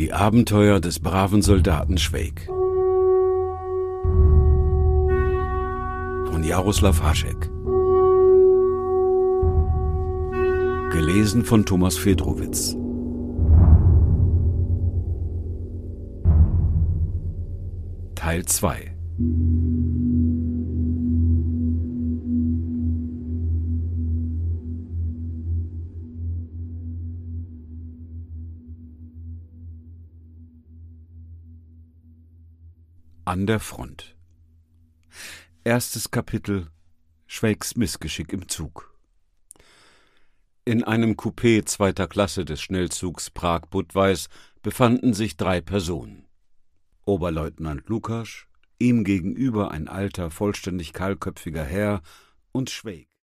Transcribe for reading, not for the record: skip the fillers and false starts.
Die Abenteuer des braven Soldaten Schweik von Jaroslav Hašek. Gelesen von Thomas Fedrowitz. Teil 2. An der Front. Erstes Kapitel: Schweiks Missgeschick im Zug. In einem Coupé zweiter Klasse des Schnellzugs Prag-Budweis befanden sich 3 Personen. Oberleutnant Lukasch, ihm gegenüber ein alter, vollständig kahlköpfiger Herr und Schweik,